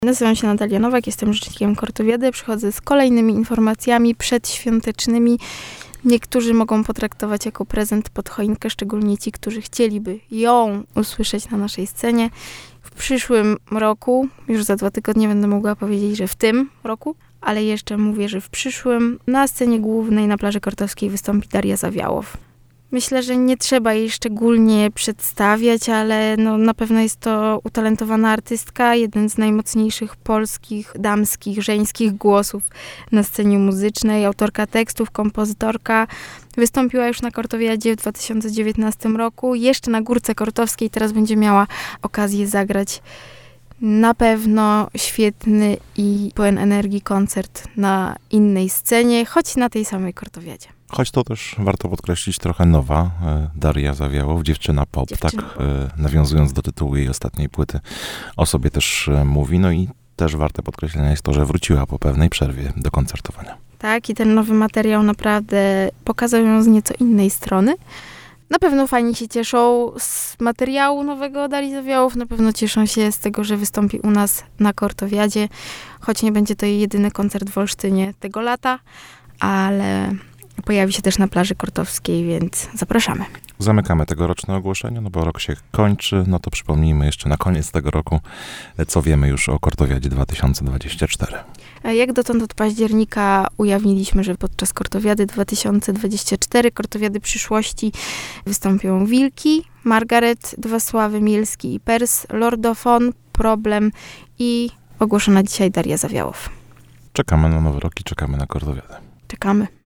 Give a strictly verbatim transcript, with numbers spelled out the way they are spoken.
Nazywam się Natalia Nowak, jestem rzecznikiem Kortowiady. Przychodzę z kolejnymi informacjami przedświątecznymi. Niektórzy mogą potraktować jako prezent pod choinkę, szczególnie ci, którzy chcieliby ją usłyszeć na naszej scenie. W przyszłym roku, już za dwa tygodnie będę mogła powiedzieć, że w tym roku, ale jeszcze mówię, że w przyszłym, na scenie głównej na plaży Kortowskiej wystąpi Daria Zawiałow. Myślę, że nie trzeba jej szczególnie przedstawiać, ale no, na pewno jest to utalentowana artystka, jeden z najmocniejszych polskich, damskich, żeńskich głosów na scenie muzycznej, autorka tekstów, kompozytorka. Wystąpiła już na Kortowiadzie w dwa tysiące dziewiętnastym roku, jeszcze na Górce Kortowskiej, teraz będzie miała okazję zagrać na pewno świetny i pełen energii koncert na innej scenie, choć na tej samej Kortowiadzie. Choć to też warto podkreślić trochę nowa Daria Zawiałow, dziewczyna pop, dziewczyna. tak, nawiązując do tytułu jej ostatniej płyty, o sobie też mówi. No i też warte podkreślenia jest to, że wróciła po pewnej przerwie do koncertowania. Tak, i ten nowy materiał naprawdę pokazał ją z nieco innej strony. Na pewno fani się cieszą z materiału nowego Darii Zawiałow, na pewno cieszą się z tego, że wystąpi u nas na Kortowiadzie, choć nie będzie to jej jedyny koncert w Olsztynie tego lata, ale pojawi się też na plaży Kortowskiej, więc zapraszamy. Zamykamy tegoroczne ogłoszenia, no bo rok się kończy, no to przypomnijmy jeszcze na koniec tego roku, co wiemy już o Kortowiadzie dwa tysiące dwudziestym czwartym. Jak dotąd od października ujawniliśmy, że podczas Kortowiady dwa tysiące dwudziestego czwartego, Kortowiady przyszłości, wystąpią Wilki, Margaret, Dwa Sławy, Mielski i Pers, Lordofon, Problem i ogłoszona dzisiaj Daria Zawiałow. Czekamy na nowy rok i czekamy na Kortowiadę. Czekamy.